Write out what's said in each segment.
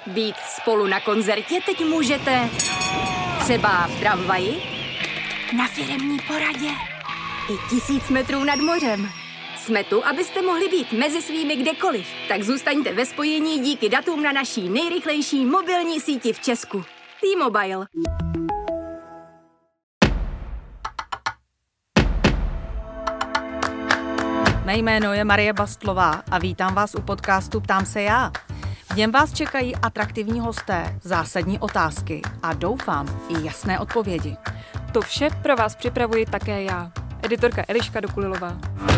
Být spolu na koncertě teď můžete třeba v tramvaji, na firemní poradě i 1000 metrů nad mořem. Jsme tu, abyste mohli být mezi svými kdekoliv. Tak zůstaňte ve spojení díky datům na naší nejrychlejší mobilní síti v Česku. T-Mobile. Mé jméno je Marie Bastlová a vítám vás u podcastu Ptám se já. V něm vás čekají atraktivní hosté, zásadní otázky a doufám i jasné odpovědi. To vše pro vás připravuji také já, editorka Eliška Dokulilová.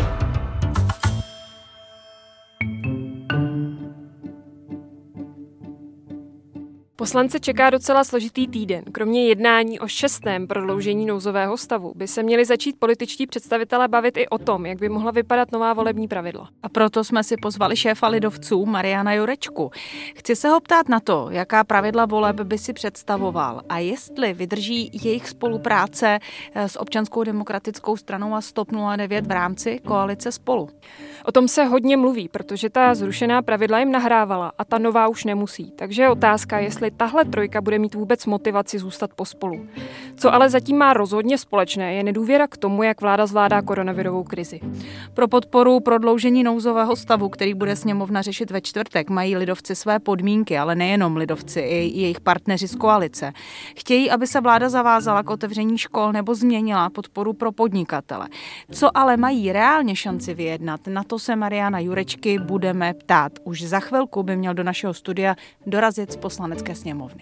Poslance čeká docela složitý týden. Kromě jednání o 6. prodloužení nouzového stavu by se měli začít političtí představitelé bavit i o tom, jak by mohla vypadat nová volební pravidla. A proto jsme si pozvali šéfa lidovců Mariana Jurečku. Chci se ho ptát na to, jaká pravidla voleb by si představoval a jestli vydrží jejich spolupráce s Občanskou demokratickou stranou a STOP 09 v rámci koalice Spolu. O tom se hodně mluví, protože ta zrušená pravidla jim nahrávala a ta nová už nemusí. Takže je otázka, jestli tahle trojka bude mít vůbec motivaci zůstat pospolu. Co ale zatím má rozhodně společné, je nedůvěra k tomu, jak vláda zvládá koronavirovou krizi. Pro podporu prodloužení nouzového stavu, který bude sněmovna řešit ve čtvrtek, mají lidovci své podmínky, ale nejenom lidovci, i jejich partneři z koalice. Chtějí, aby se vláda zavázala k otevření škol nebo změnila podporu pro podnikatele. Co ale mají reálně šanci vyjednat, na to se Mariana Jurečky budeme ptát. Už za chvilku by měl do našeho studia dorazit z Poslanecké sněmovny.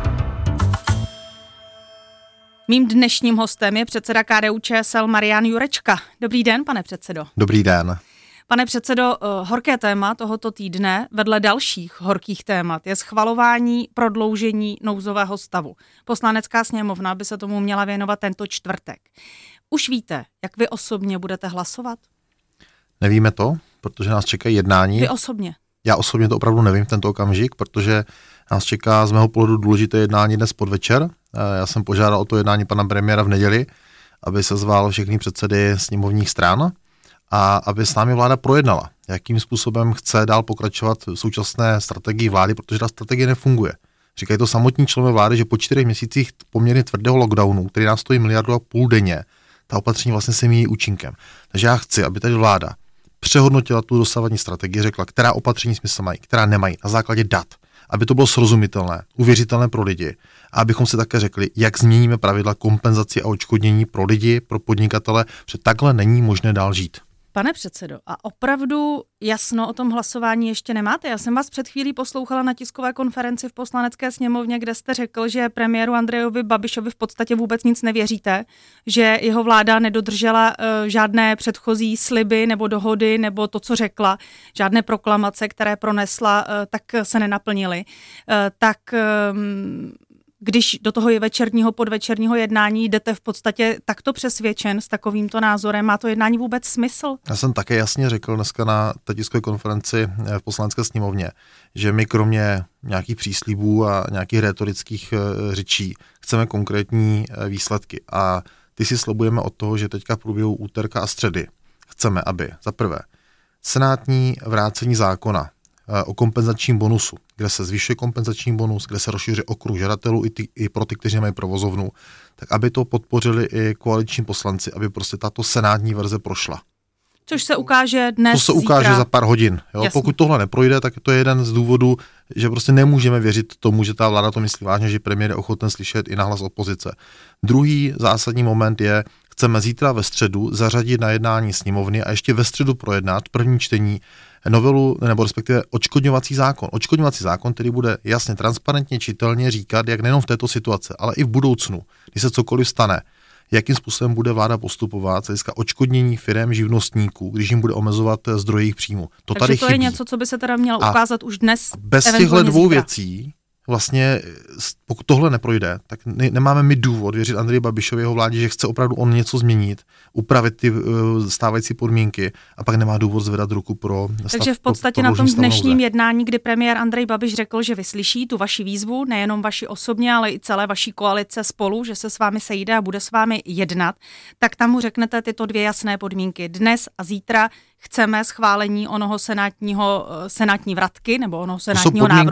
Mým dnešním hostem je předseda KDU-ČSL Marian Jurečka. Dobrý den, pane předsedo. Dobrý den. Pane předsedo, horké téma tohoto týdne vedle dalších horkých témat je schvalování prodloužení nouzového stavu. Poslanecká sněmovna by se tomu měla věnovat tento čtvrtek. Už víte, jak vy osobně budete hlasovat? Nevíme to, protože nás čekají jednání. Vy osobně? Já osobně to opravdu nevím v tento okamžik, protože nás čeká z mého pohledu důležité jednání dnes podvečer. Já jsem požádal o to jednání pana premiéra v neděli, aby se zval všechny předsedy sněmovních stran a aby s námi vláda projednala, jakým způsobem chce dál pokračovat v současné strategii vlády, protože ta strategie nefunguje. Říkají to samotní členové vlády, že po 4 měsících poměrně tvrdého lockdownu, který nás stojí 1,5 miliardy denně, ta opatření vlastně se míjí účinkem. Takže já chci, aby tady vláda přehodnotila tu dosavadní strategii, řekla, která opatření smysl mají, která nemají, na základě dat, aby to bylo srozumitelné, uvěřitelné pro lidi a abychom si také řekli, jak změníme pravidla kompenzací a odškodnění pro lidi, pro podnikatele, protože takhle není možné dál žít. Pane předsedo, a opravdu jasno o tom hlasování ještě nemáte? Já jsem vás před chvílí poslouchala na tiskové konferenci v Poslanecké sněmovně, kde jste řekl, že premiéru Andrejovi Babišovi v podstatě vůbec nic nevěříte, že jeho vláda nedodržela žádné předchozí sliby nebo dohody nebo to, co řekla, žádné proklamace, které pronesla, tak se nenaplnily. Když do toho je večerního, podvečerního jednání jdete v podstatě takto přesvědčen s takovýmto názorem, má to jednání vůbec smysl? Já jsem také jasně řekl dneska na té tiskové konferenci v Poslanecké sněmovně, že my kromě nějakých příslibů a nějakých rétorických řečí chceme konkrétní výsledky. A ty si slibujeme od toho, že teďka v průběhu úterka a středy chceme, aby za prvé senátní vrácení zákona o kompenzačním bonusu, kde se zvyšuje kompenzační bonus, kde se rozšiřuje okruh žadatelů i pro ty, kteří mají provozovnu, tak aby to podpořili i koaliční poslanci, aby prostě tato senátní verze prošla. Což se ukáže dnes, to se ukáže zítra. Za pár hodin. Jo? Pokud tohle neprojde, tak to je jeden z důvodů, že prostě nemůžeme věřit tomu, že ta vláda to myslí vážně, že premiér je ochoten slyšet i nahlas opozice. Druhý zásadní moment je, chceme zítra ve středu zařadit na jednání sněmovny a ještě ve středu projednat první čtení novelu, nebo respektive odškodňovací zákon. Odškodňovací zákon, který bude jasně, transparentně, čitelně říkat, jak nejenom v této situaci, ale i v budoucnu, když se cokoliv stane, jakým způsobem bude vláda postupovat z hlediska odškodnění firem, živnostníků, když jim bude omezovat zdroje jejich příjmu. To Takže tady to chybí. je něco, co by se teda mělo ukázat už dnes. Bez těchto dvou věcí vlastně, pokud tohle neprojde, tak nemáme my důvod věřit Andreji Babišovi, jeho vládě, že chce opravdu on něco změnit, upravit ty stávající podmínky a pak nemá důvod zvedat ruku pro stav. Takže v podstatě na tom dnešním jednání, kdy premiér Andrej Babiš řekl, že vyslyší tu vaši výzvu, nejenom vaši osobně, ale i celé vaší koalice Spolu, že se s vámi sejde a bude s vámi jednat, tak tam mu řeknete tyto dvě jasné podmínky. Dnes a zítra chceme schválení onoho senátní vratky nebo onoho senátního návrhu.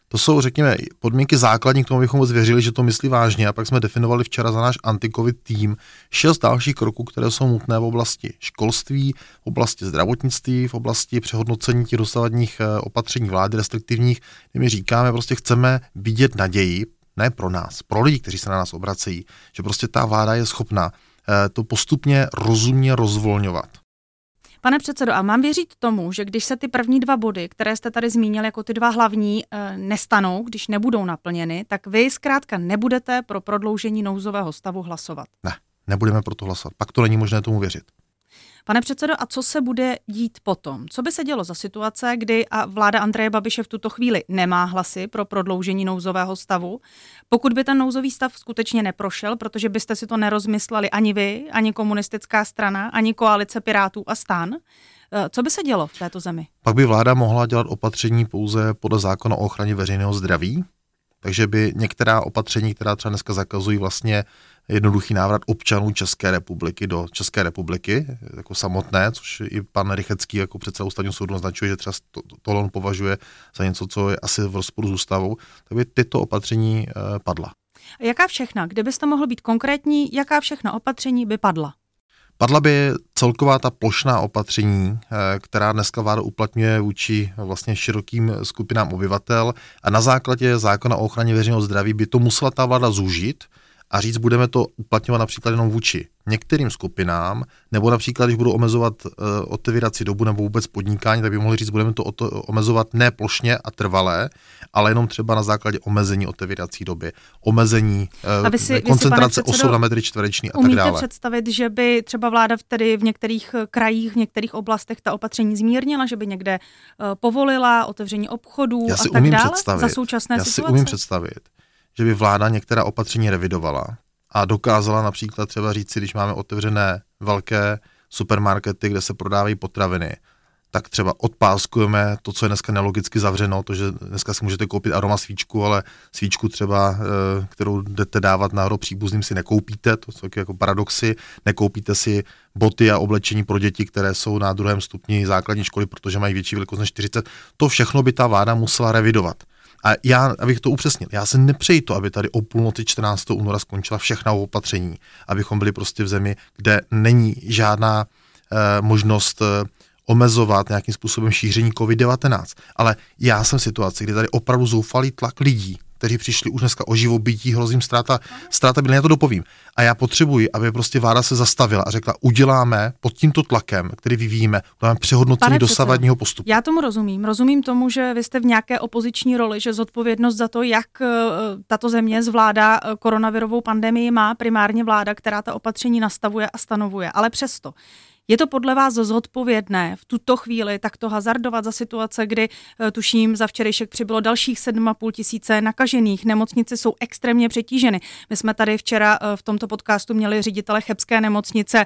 To jsou, řekněme, podmínky základní k tomu, abychom moc věřili, že to myslí vážně. A pak jsme definovali včera za náš anti-covid tým 6 dalších kroků, které jsou nutné v oblasti školství, v oblasti zdravotnictví, v oblasti přehodnocení těch dosavadních opatření vlády restriktivních, kde my říkáme, prostě chceme vidět naději, ne pro nás, pro lidi, kteří se na nás obracejí, že prostě ta vláda je schopna to postupně rozumně rozvolňovat. Pane předsedo, a mám věřit tomu, že když se ty první 2 body, které jste tady zmínil jako ty 2 hlavní, nestanou, když nebudou naplněny, tak vy zkrátka nebudete pro prodloužení nouzového stavu hlasovat? Ne, nebudeme pro to hlasovat. Pak to není možné tomu věřit. Pane předsedo, a co se bude dít potom? Co by se dělo za situace, kdy vláda Andreje Babiše v tuto chvíli nemá hlasy pro prodloužení nouzového stavu? Pokud by ten nouzový stav skutečně neprošel, protože byste si to nerozmysleli ani vy, ani komunistická strana, ani koalice Pirátů a STAN, co by se dělo v této zemi? Pak by vláda mohla dělat opatření pouze podle zákona o ochraně veřejného zdraví, takže by některá opatření, která třeba dneska zakazují vlastně jednoduchý návrat občanů České republiky do České republiky jako samotné, což i pan Rychecký jako předseda ústavního soudu naznačuje, že třeba tohle on považuje za něco, co je asi v rozporu s ústavou, tak by tyto opatření padla. Jaká všechna, kdybyste mohl být konkrétní, jaká všechna opatření by padla? Padla by celková ta plošná opatření, která dneska vláda uplatňuje vůči vlastně širokým skupinám obyvatel a na základě zákona o ochraně veřejného zdraví by to musela ta vláda zúžit a říct, budeme to uplatňovat například jenom vůči některým skupinám, nebo například, když budou omezovat otevírací dobu nebo vůbec podnikání, tak by mohli říct, budeme to omezovat ne plošně a trvalé, ale jenom třeba na základě omezení otevírací doby, omezení koncentrace osob na metry čtvereční a tak dále. Umíte představit, že by třeba vláda v některých krajích, v některých oblastech ta opatření zmírnila, že by někde povolila otevření obchodů a tak dále za současné situace? Já si umím představit, že by vláda některá opatření revidovala a dokázala například třeba říct si, když máme otevřené velké supermarkety, kde se prodávají potraviny, tak třeba odpáskujeme to, co je dneska nelogicky zavřeno, to, že dneska si můžete koupit aroma svíčku, ale svíčku třeba, kterou jdete dávat náhodou příbuzným, si nekoupíte, to jsou jako paradoxy, nekoupíte si boty a oblečení pro děti, které jsou na 2. stupni základní školy, protože mají větší velikost než 40. To všechno by ta vláda musela revidovat. A já, abych to upřesnil, já se nepřeji to, aby tady o půlnoci 14. února skončila všechna opatření, abychom byli prostě v zemi, kde není žádná možnost omezovat nějakým způsobem šíření COVID-19. Ale já jsem v situaci, kdy tady opravdu zoufalý tlak lidí, kteří přišli už dneska o živobytí, hrozím ztráta bydlení, já to dopovím. A já potřebuji, aby prostě vláda se zastavila a řekla, uděláme pod tímto tlakem, který vyvíjíme, uděláme přehodnocení dosavadního postupu. Já tomu rozumím. Rozumím tomu, že vy jste v nějaké opoziční roli, že zodpovědnost za to, jak tato země zvládá koronavirovou pandemii, má primárně vláda, která ta opatření nastavuje a stanovuje. Ale přesto, je to podle vás zodpovědné v tuto chvíli takto hazardovat za situace, kdy tuším za včerejšek přibylo dalších 7,5 tisíce nakažených, nemocnice jsou extrémně přetíženy. My jsme tady včera v tomto podcastu měli ředitele chebské nemocnice,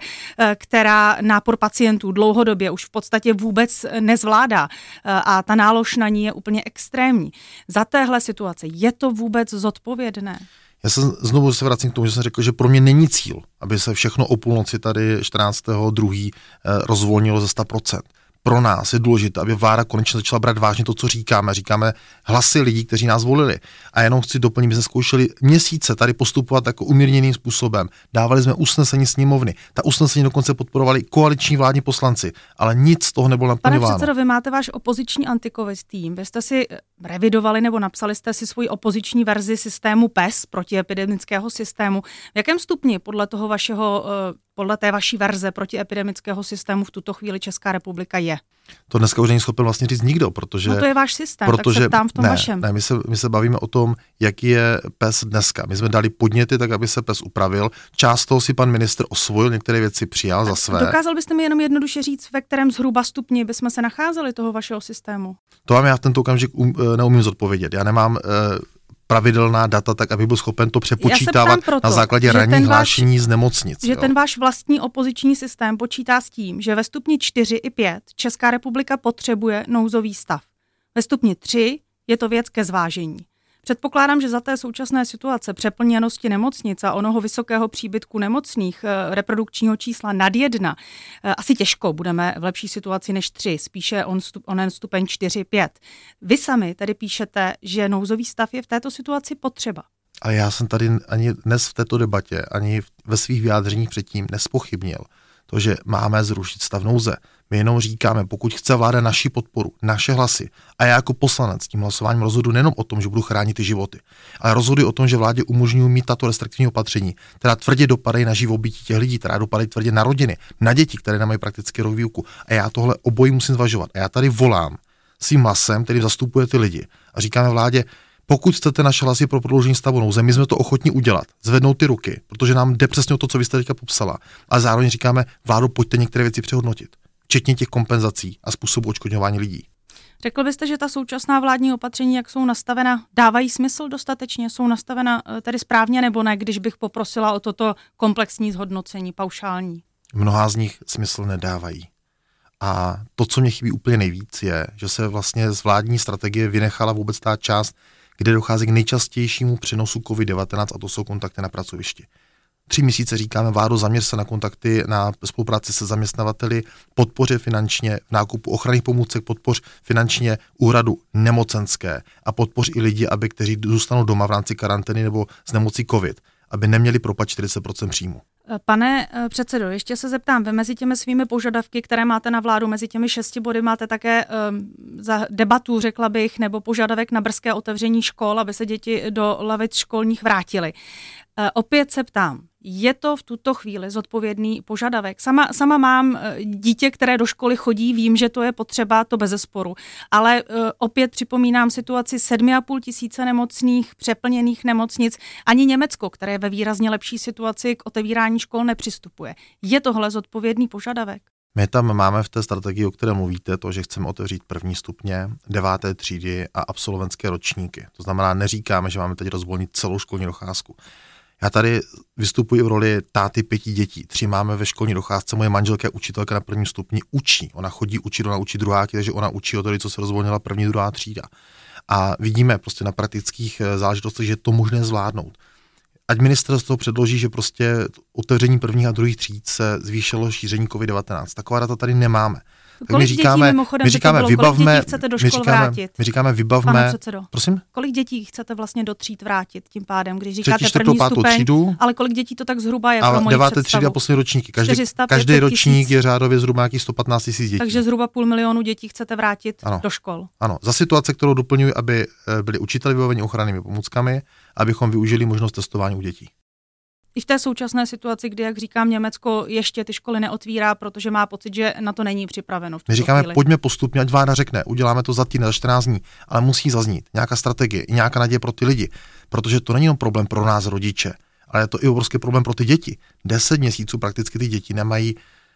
která nápor pacientů dlouhodobě už v podstatě vůbec nezvládá a ta nálož na ní je úplně extrémní. Za téhle situace je to vůbec zodpovědné? Já se znovu vracím k tomu, že jsem řekl, že pro mě není cíl, aby se všechno o půlnoci tady 14.2. rozvolnilo ze 100%. Pro nás je důležité, aby vláda konečně začala brát vážně to, co říkáme. Říkáme hlasy lidí, kteří nás volili. A jenom chci doplnit, my jsme zkoušeli měsíce tady postupovat jako umírněným způsobem. Dávali jsme usnesení sněmovny. Ta usnesení dokonce podporovali koaliční vládní poslanci, ale nic z toho nebylo naplňováno. Pane předsedo, vy máte váš opoziční anti-covid tým. Vy jste si revidovali nebo napsali jste si svoji opoziční verzi systému PES, protiepidemického systému. V jakém stupni podle té vaší verze protiepidemického systému v tuto chvíli Česká republika je? To dneska už není schopen vlastně říct nikdo, protože... No to je váš systém, tak se ptám v tom vašem. Ne, my se bavíme o tom, jaký je PES dneska. My jsme dali podněty, tak aby se PES upravil. Část toho si pan ministr osvojil, některé věci přijal za své. Dokázal byste mi jenom jednoduše říct, ve kterém zhruba stupni bychom se nacházeli toho vašeho systému? To vám já v tento okamžik neumím zodpovědět. Já nemám pravidelná data, tak aby byl schopen to přepočítávat na základě ranních hlášení z nemocnic. Že ten váš vlastní opoziční systém počítá s tím, že ve stupni 4 i 5 Česká republika potřebuje nouzový stav. Ve stupni 3 je to věc ke zvážení. Předpokládám, že za té současné situace přeplněnosti nemocnic a onoho vysokého příbytku nemocných, reprodukčního čísla nad 1, asi těžko budeme v lepší situaci než 3, spíše onen stupeň 4-5. Vy sami tedy píšete, že nouzový stav je v této situaci potřeba. Ale já jsem tady ani dnes v této debatě, ani ve svých vyjádřeních předtím nespochybnil to, že máme zrušit stav nouze. My jenom říkáme, pokud chce vláda naši podporu, naše hlasy, a já jako poslanec tím hlasováním rozhodu nejenom o tom, že budu chránit ty životy, ale rozhoduji o tom, že vládě umožňují mít tato restriktivní opatření, která tvrdě dopadají na živobytí těch lidí, která dopadají tvrdě na rodiny, na děti, které nemají prakticky výuku. A já tohle obojí musím zvažovat. A já tady volám svým hlasem, který zastupuje ty lidi, a říkáme vládě, pokud chcete naše hlasy pro prodloužení stavu nouze, my jsme to ochotní udělat, zvednout ty ruky, protože nám jde přesně o to, co vy jste teďka popsala. A zároveň říkáme, vládo, pojďte některé věci přehodnotit, včetně těch kompenzací a způsobu odškodňování lidí. Řekl byste, že ta současná vládní opatření, jak jsou nastavena, dávají smysl dostatečně? Jsou nastavena tedy správně nebo ne, když bych poprosila o toto komplexní zhodnocení, paušální? Mnohá z nich smysl nedávají. A to, co mě chybí úplně nejvíc, je, že se vlastně z vládní strategie vynechala vůbec ta část, kde dochází k nejčastějšímu přenosu COVID-19, a to jsou kontakty na pracovišti. 3 měsíce říkáme, vládo, zaměř se na kontakty, na spolupráci se zaměstnavateli, podpoře finančně v nákupu ochranných pomůcek, podpoř finančně úhradu nemocenské a podpoř i lidi, kteří zůstanou doma v rámci karantény nebo z nemocí COVID, aby neměli propad 40% příjmu. Pane předsedo, ještě se zeptám, vy mezi těmi svými požadavky, které máte na vládu, mezi těmi 6 body máte také za debatu, řekla bych, nebo požadavek na brzké otevření škol, aby se děti do lavic školních vrátily. Opět se ptám, je to v tuto chvíli zodpovědný požadavek? Sama mám dítě, které do školy chodí, vím, že to je potřeba, to bezesporu. Ale opět připomínám situaci 7,5 tisíce nemocných, přeplněných nemocnic. Ani Německo, které je ve výrazně lepší situaci, k otevírání škol nepřistupuje. Je tohle zodpovědný požadavek? My tam máme v té strategii, o které mluvíte, to, že chceme otevřít 1. stupně, 9. třídy a absolventské ročníky. To znamená, neříkáme, že máme teď rozvolnit celou školní docházku. Já tady vystupuji v roli táty 5 dětí. 3 máme ve školní docházce, moje manželka je učitelka na 1. stupni, učí. Ona chodí učit, ona učí druháky, takže ona učí o to, co se rozvolnila 1., 2. třída. A vidíme prostě na praktických záležitostech, že je to možné zvládnout. Ať ministerstvo předloží, že prostě otevření 1. a 2. tříd se zvýšilo šíření COVID-19. Taková data tady nemáme. Tak my říkáme, vybavme, my říkáme, vybavme, prosím? Kolik dětí chcete vlastně do tříd vrátit tím pádem, když říkáte 1. stupeň, třídu, ale kolik dětí to tak zhruba je pro moji představu? 9. třída a poslední ročníky. Každý ročník je řádově zhruba nějakých 115 000 dětí. Takže zhruba 500 000 dětí chcete vrátit do škol. Ano, za situace, kterou doplňuji, aby byli učitelé vybaveni ochrannými pomůckami, abychom využili možnost testování u dětí. I v té současné situaci, kdy, jak říkám, Německo ještě ty školy neotvírá, protože má pocit, že na to není připraveno. My říkáme, pojďme postupně, ať vláda řekne, uděláme to za týden, za 14 dní, ale musí zaznít nějaká strategie, i nějaká naděje pro ty lidi, protože to není jenom problém pro nás rodiče, ale je to i obrovský problém pro ty děti. 10 měsíců prakticky ty děti nemají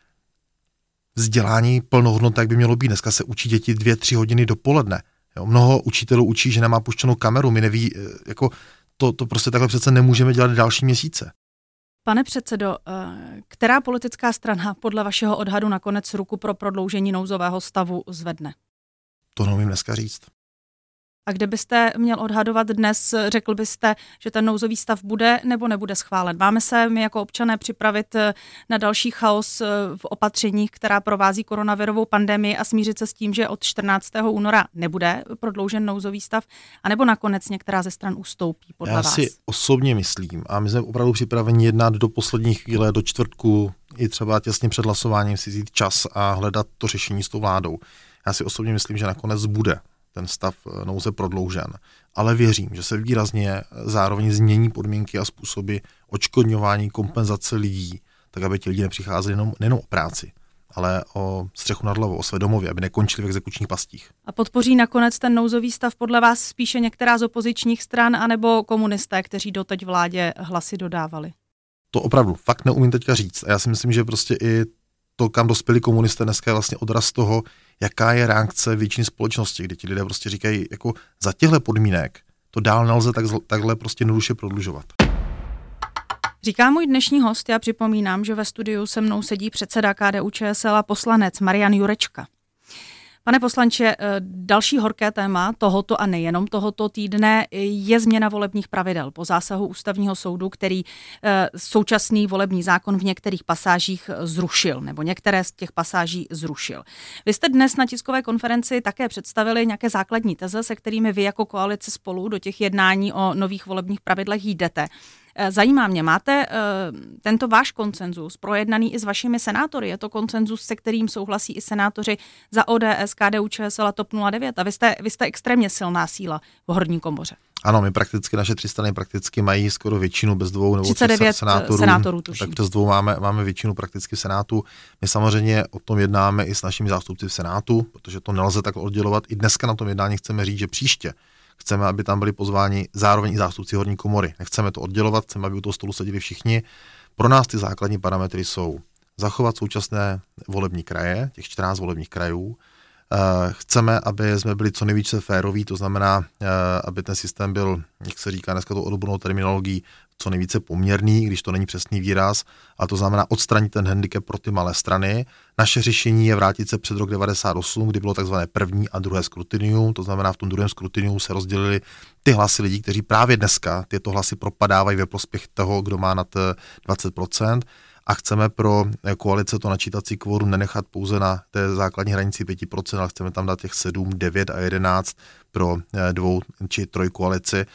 vzdělání plnohodnotné, jak by mělo být. Dneska se učí děti 2-3 hodiny dopoledne. Jo, mnoho učitelů učí, že nemá puštěnou kameru, my neví, jako to prostě takhle přece nemůžeme dělat další měsíce. Pane předsedo, která politická strana podle vašeho odhadu nakonec ruku pro prodloužení nouzového stavu zvedne? To neumím dneska říct. A kde byste měl odhadovat dnes, řekl byste, že ten nouzový stav bude nebo nebude schválen? Máme se my jako občané připravit na další chaos v opatřeních, která provází koronavirovou pandemii a smířit se s tím, že od 14. února nebude prodloužen nouzový stav, anebo nakonec některá ze stran ustoupí podle vás? Já si osobně myslím, a my jsme opravdu připraveni jednat do poslední chvíle, do čtvrtku, i třeba těsně před hlasováním si vzít čas a hledat to řešení s tou vládou. Já si osobně myslím, že nakonec bude ten stav nouze prodloužen. Ale věřím, že se výrazně zároveň změní podmínky a způsoby odškodňování, kompenzace lidí, tak aby ti lidi nepřicházeli nejenom o práci, ale o střechu nad hlavou, o své domově, aby nekončili v exekučních pastích. A podpoří nakonec ten nouzový stav podle vás spíše některá z opozičních stran anebo komunisté, kteří doteď vládě hlasy dodávali? To opravdu fakt neumím teďka říct. A já si myslím, že prostě i to, kam dospěli komunisté, dneska je vlastně odraz toho, jaká je reakce většiny společnosti, kdy ti lidé prostě říkají, jako za těchto podmínek to dál nelze takhle prostě jednoduše prodlužovat. Říká můj dnešní host, já připomínám, že ve studiu se mnou sedí předseda KDU-ČSL a poslanec Marian Jurečka. Pane poslanče, další horké téma tohoto a nejenom tohoto týdne je změna volebních pravidel po zásahu Ústavního soudu, který současný volební zákon v některých pasážích zrušil, nebo některé z těch pasáží zrušil. Vy jste dnes na tiskové konferenci také představili nějaké základní teze, se kterými vy jako koalice Spolu do těch jednání o nových volebních pravidlech jdete. Zajímá mě, máte tento váš konsenzus projednaný i s vašimi senátory? Je to konsenzus, se kterým souhlasí i senátoři za ODS, KDU-ČSL a TOP 09? A vy jste extrémně silná síla v horní komoře. Ano, my prakticky, naše 3 strany prakticky mají skoro většinu bez 2 nebo 39 senátorů tuším. Tak přes 2 máme většinu prakticky v Senátu. My samozřejmě o tom jednáme i s našimi zástupci v Senátu, protože to nelze tak oddělovat. I dneska na tom jednání chceme říct, že příště chceme, aby tam byli pozváni zároveň i zástupci horní komory. Nechceme to oddělovat, chceme, aby u toho stolu seděli všichni. Pro nás ty základní parametry jsou zachovat současné volební kraje, těch 14 volebních krajů. Chceme, aby jsme byli co nejvíce féroví, to znamená, aby ten systém byl, jak se říká dneska tou odbornou terminologií, co nejvíce poměrný, když to není přesný výraz, a to znamená odstranit ten handicap pro ty malé strany. Naše řešení je vrátit se před rok 98, kdy bylo takzvané první a druhé skrutinium, to znamená v tom druhém skrutiniu se rozdělily ty hlasy lidí, kteří právě dneska tyto hlasy propadávají ve prospěch toho, kdo má nad 20%. A chceme pro koalice to načítací kvorum nenechat pouze na té základní hranici 5%, ale chceme tam dát těch 7, 9 a 11 pro 2 či 3 koalici.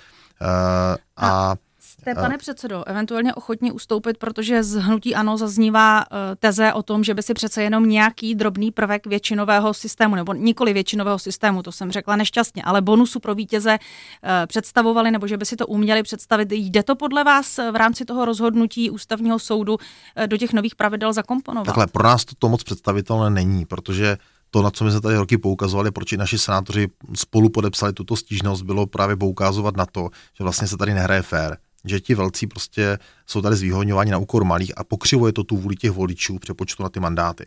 Jste, pane předsedo, eventuálně ochotni ustoupit, protože z hnutí ANO zaznívá teze o tom, že by si přece jenom nějaký drobný prvek většinového systému, nebo nikoli většinového systému, to jsem řekla nešťastně, ale bonusu pro vítěze představovali, nebo že by si to uměli představit. Jde to podle vás v rámci toho rozhodnutí Ústavního soudu do těch nových pravidel zakomponovat? Takhle, pro nás to moc představitelné není, protože to, na co my jsme tady roky poukazovali, proč i naši senátoři spolu podepsali tuto stížnost, bylo právě poukazovat na to, že vlastně se tady nehraje fér. Že ti velcí prostě jsou tady zvýhodňováni na úkor malých a pokřivuje to tu vůli těch voličů přepočtu na ty mandáty.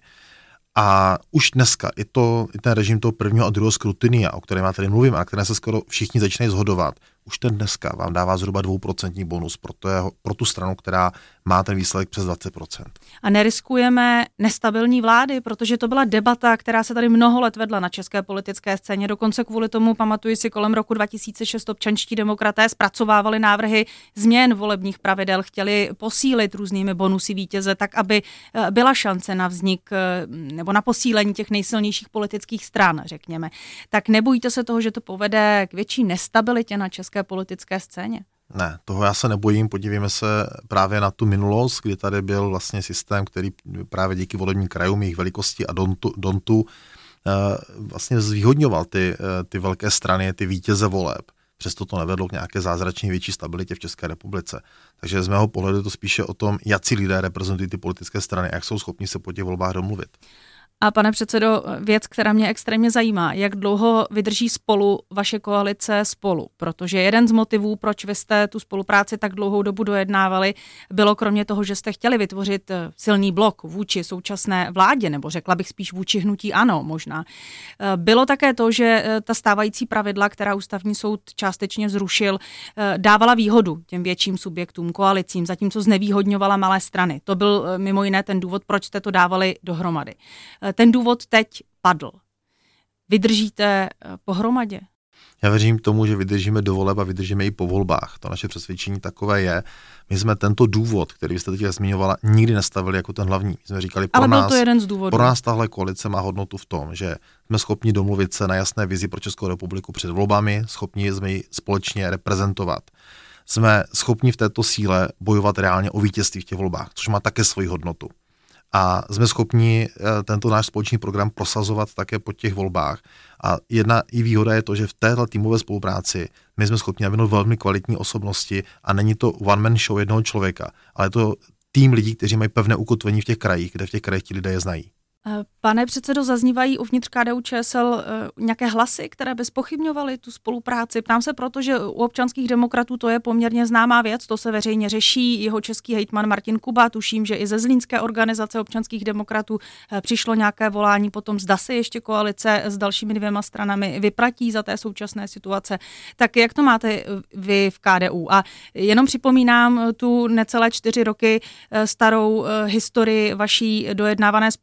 A už dneska i ten režim toho prvního a druhého skrutinia, o kterém já tady mluvím a které se skoro všichni začínají shodovat, už ten dneska vám dává zhruba 2% bonus pro tu stranu, která má ten výsledek přes 20%. A neriskujeme nestabilní vlády, protože to byla debata, která se tady mnoho let vedla na české politické scéně. Dokonce kvůli tomu, pamatuji si, kolem roku 2006 občanští demokraté zpracovávali návrhy změn volebních pravidel, chtěli posílit různými bonusy vítěze, tak aby byla šance na vznik nebo na posílení těch nejsilnějších politických stran, řekněme. Tak nebojíte se toho, že to povede k větší nestabilitě na české politické scéně? Ne, toho já se nebojím, podívejme se právě na tu minulost, kdy tady byl vlastně systém, který právě díky volebním krajům, jejich velikosti a dontu vlastně zvýhodňoval ty velké strany, ty vítěze voleb. Přesto to nevedlo k nějaké zázračné větší stabilitě v České republice. Takže z mého pohledu je to spíše o tom, jací lidé reprezentují ty politické strany a jak jsou schopni se po těch volbách domluvit. A pane předsedo, věc, která mě extrémně zajímá, jak dlouho vydrží Spolu vaše koalice Spolu? Protože jeden z motivů, proč vy jste tu spolupráci tak dlouhou dobu dojednávali, bylo kromě toho, že jste chtěli vytvořit silný blok vůči současné vládě, nebo řekla bych spíš vůči hnutí ANO možná. Bylo také to, že ta stávající pravidla, která Ústavní soud částečně zrušil, dávala výhodu těm větším subjektům, koalicím, zatímco znevýhodňovala malé strany. To byl mimo jiné ten důvod, proč jste to dávali dohromady. Ten důvod teď padl. Vydržíte pohromadě? Já věřím tomu, že vydržíme do voleb a vydržíme i po volbách. To naše přesvědčení takové je. My jsme tento důvod, který jste teď zmiňovala, nikdy nestavili jako ten hlavní. My jsme říkali, ale byl to jeden z důvodů. Pro nás tahle koalice má hodnotu v tom, že jsme schopni domluvit se na jasné vizi pro Českou republiku před volbami, schopni jsme ji společně reprezentovat. Jsme schopni v této síle bojovat reálně o vítězství v těch volbách, což má také svoji hodnotu. A jsme schopni tento náš společný program prosazovat také po těch volbách. A jedna i výhoda je to, že v této týmové spolupráci my jsme schopni nabídnout velmi kvalitní osobnosti a není to one-man show jednoho člověka, ale je to tým lidí, kteří mají pevné ukotvení v těch krajích, kde v těch krajích ti lidé je znají. Pane předsedo, zaznívají uvnitř KDU-ČSL nějaké hlasy, které by zpochybňovaly tu spolupráci? Ptám se proto, že u občanských demokratů to je poměrně známá věc, to se veřejně řeší. Jeho český hejtman Martin Kuba, tuším, že i ze zlínské organizace občanských demokratů přišlo nějaké volání potom, zda se ještě koalice s dalšími 2 stranami vyplatí za té současné situace. Tak jak to máte vy v KDU? A jenom připomínám tu necelé 4 roky starou historii vaší dojednávané spolupráce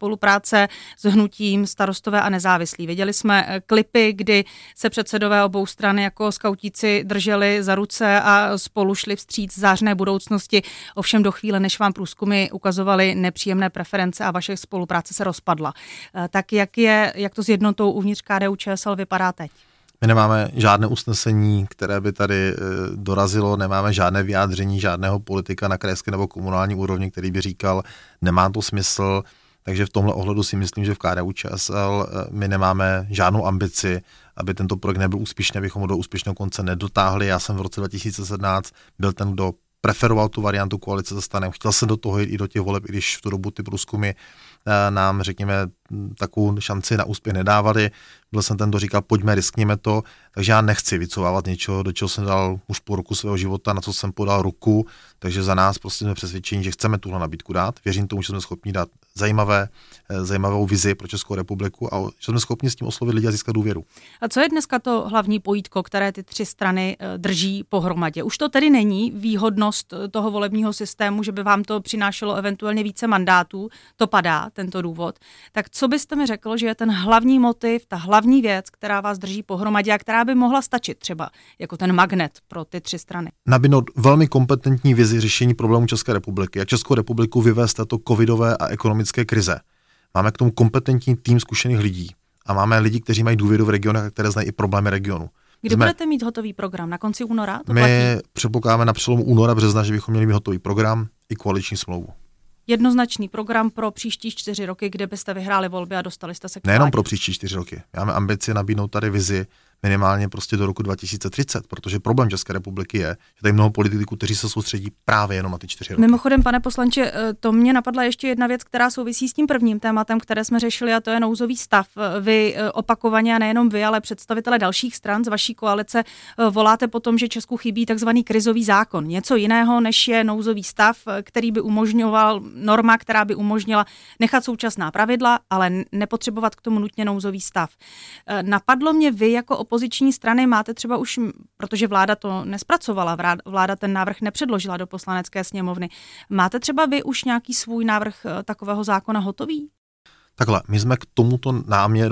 spolupráce s hnutím Starostové a nezávislí. Viděli jsme klipy, kdy se předsedové obou stran jako skautíci drželi za ruce a spolu šli vstříc zářné budoucnosti. Ovšem do chvíle, než vám průzkumy ukazovaly nepříjemné preference a vaše spolupráce se rozpadla. Tak jak to s jednotou uvnitř KDU-ČSL vypadá teď? My nemáme žádné usnesení, které by tady dorazilo, nemáme žádné vyjádření žádného politika na krajské nebo komunální úrovni, který by říkal, nemá to smysl. Takže v tomhle ohledu si myslím, že v KDU-ČSL my nemáme žádnou ambici, aby tento projekt nebyl úspěšný, abychom ho do úspěšného konce nedotáhli. Já jsem v roce 2017 byl ten, kdo preferoval tu variantu koalice se STANem. Chtěl jsem do toho jít i do těch voleb, i když v tu dobu ty průzkumy nám, řekněme, takovou šanci na úspěch nedávali. Byl jsem ten, kdo říkal, pojďme, riskněme to. Takže já nechci vycovávat něčeho, do čeho jsem dal už půl roku svého života, na co jsem podal ruku. Takže za nás prostě jsme přesvědčeni, že chceme tuhle nabídku dát. Věřím tomu, že jsme schopni dát zajímavou vizi pro Českou republiku a že jsme schopni s tím oslovit lidi a získat důvěru. A co je dneska to hlavní pojítko, které ty tři strany drží pohromadě? Už to tedy není výhodnost toho volebního systému, že by vám to přinášelo eventuálně více mandátů, to padá, tento důvod. Tak co byste mi řekl, že je ten hlavní motiv, ta hlavní věc, která vás drží pohromadě a která by mohla stačit třeba jako ten magnet pro ty tři strany? Nabídnout velmi kompetentní vizi řešení problémů České republiky, jak Českou republiku vyvést této covidové a ekonomické krize. Máme k tomu kompetentní tým zkušených lidí a máme lidi, kteří mají důvěru v regionech a které znají i problémy regionu. Kdy budete mít hotový program? Na konci února? My předpokládáme na přelomu února, března, že bychom měli mít hotový program i koaliční smlouvu. Jednoznačný program pro příští 4 roky, kde byste vyhráli volby a dostali jste se k vládě. Nejenom pro příští 4 roky. Máme ambici nabídnout tady vizi minimálně prostě do roku 2030, protože problém České republiky je, že tady mnoho politiků, kteří se soustředí právě jenom na ty 4 roky. Mimochodem, pane poslanče, to mě napadla ještě jedna věc, která souvisí s tím prvním tématem, které jsme řešili, a to je nouzový stav. Vy opakovaně, a nejenom vy, ale představitelé dalších stran z vaší koalice voláte po tom, že Česku chybí takzvaný krizový zákon. Něco jiného, než je nouzový stav, který by umožňoval norma, která by umožnila nechat současná pravidla, ale nepotřebovat k tomu nutně nouzový stav. Napadlo mě, vy jako opoziční strany máte třeba už, protože vláda to nespracovala, vláda ten návrh nepředložila do Poslanecké sněmovny, máte třeba vy už nějaký svůj návrh takového zákona hotový? Takhle, my jsme k tomuto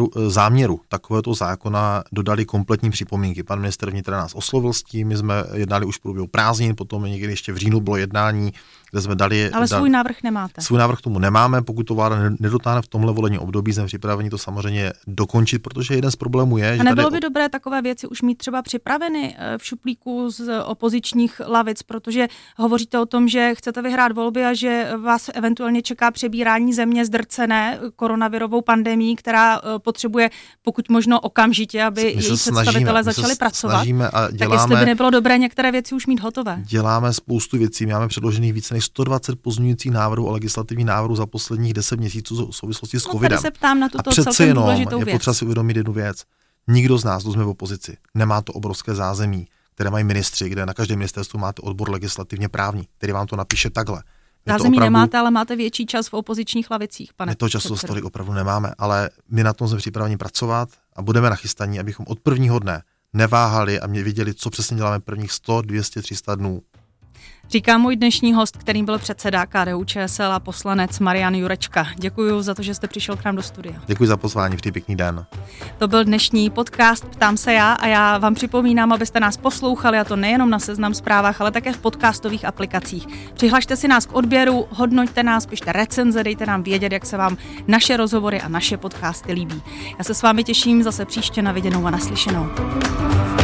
záměru takovéto zákona dodali kompletní připomínky. Pan ministr vnitra nás oslovil s tím, my jsme jednali už v průběhu prázdnin, potom někdy ještě v říjnu bylo jednání, kde jsme dali... Ale svůj návrh nemáte. Svůj návrh tomu nemáme, pokud to vláda nedotáhne v tomhle volebním období, jsme připraveni to samozřejmě dokončit, protože jeden z problémů je, že... A nebylo by dobré takové věci už mít třeba připraveny v šuplíku z opozičních lavic, protože hovoříte o tom, že chcete vyhrát volby a že vás eventuálně čeká přebírání země zdrcené koronavirovou pandemií, která potřebuje pokud možno okamžitě, aby její představitelé začali pracovat. Tak jestli by nebylo dobré některé věci už mít hotové. Děláme spoustu věcí, máme předložených více než 120 pozměňujících návrhů a legislativních návrhů za posledních 10 měsíců v souvislosti s covidem. Tady se ptám na tuto a přece celkem jenom důležitou je věc. potřeba si uvědomit jednu věc. Nikdo z nás, kdo jsme v opozici, nemá to obrovské zázemí, které mají ministři, kde na každém ministerstvu máte odbor legislativně právní, který vám to napíše takhle. Zázemí nemáte, ale máte větší čas v opozičních lavicích, pane. My toho času za stolik opravdu nemáme, ale my na tom jsme připraveni pracovat a budeme nachystaní, abychom od prvního dne neváhali a viděli, co přesně děláme prvních 100, 200, 300 dnů. Říká můj dnešní host, kterým byl předseda KDU-ČSL a poslanec Marian Jurečka. Děkuji za to, že jste přišel k nám do studia. Děkuji za pozvání, přeji pěkný den. To byl dnešní podcast Ptám se já a já vám připomínám, abyste nás poslouchali, a to nejenom na Seznam Zprávách, ale také v podcastových aplikacích. Přihlašte si nás k odběru, hodnoťte nás, pište recenze, dejte nám vědět, jak se vám naše rozhovory a naše podcasty líbí. Já se s vámi těším zase příště, na viděnou a naslyšenou.